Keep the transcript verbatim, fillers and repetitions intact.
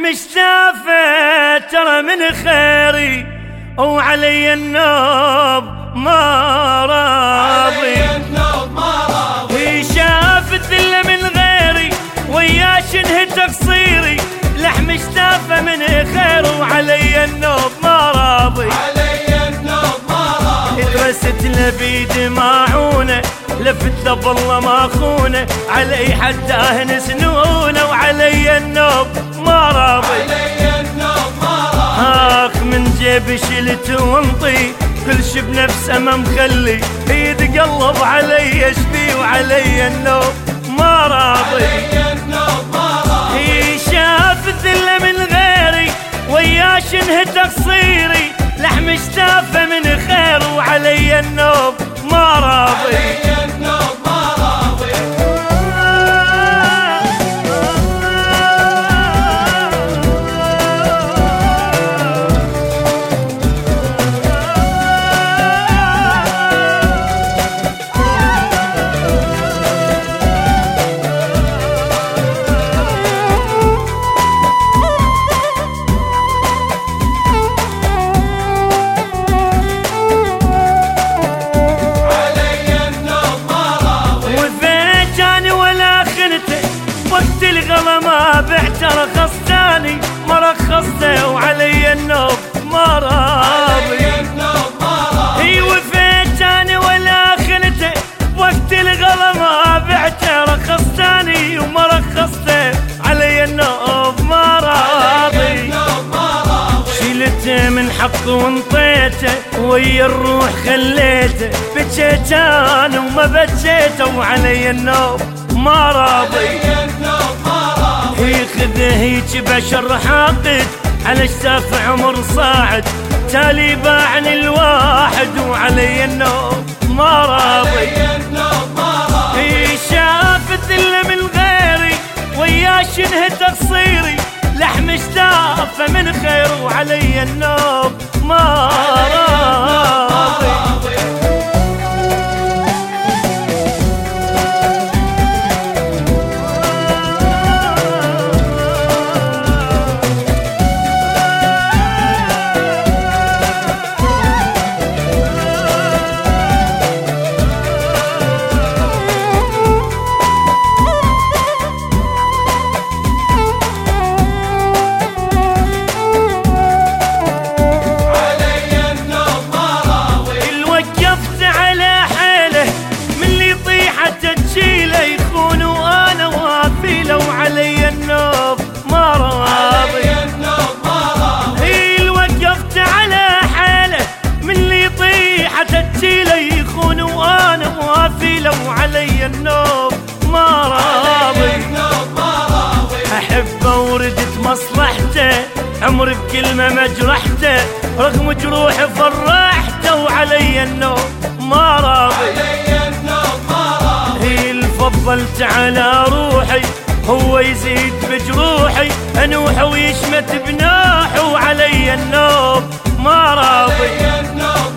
لحم اشتافه ترى من خيري وعلي النوب ما راضي. هي شاف الذله من غيري ويا شنه تقصيري، لحم اشتافه من خير وعلي النوب ما راضي. اترست له بيد ماعونه، لفت له بالله ما خونه، علي حتى اهن سنونه وعلي النوب ما راضي. اخ من جيبي شلت وانطي، كل شي بنفسه ما مخلي، يتقلب علي اشبي وعلي النوب ما راضي. هي شاف الذله من غيري ويا شنه تقصيري، لحم اشتافه من خير وعلي النوب ما راضي. وقت الغلا ما بعت رخصتاني ما رخصته وعلي النوب ما راضي. هي وفيتاني ولا خلته، وقت الغلا ما بعت رخصتاني وما رخصته علي النوب ما راضي. شيلته من حقه وانطيته ويا الروح خليته، بجيت انا وما بجيته وعلي النوب ما راضي. هي خذه هيج بشر حاقد على الشاف عمر صاعد، تالي باعني الواحد وعلي النوب ما راضي. هي شاف الذله من غيري ويا شنه تقصيري، لحم اشتافه من خير وعلي النوب ما راضي. وعلي النوب ما راضي. احبه وردت مصلحته، عمري بكلمه مجرحته، رغم جروحي فرحته وعلي النوب ما راضي. هي الفضلت على روحي هو يزيد بجروحي، انوح ويشمت بناحه وعلي النوب ما راضي.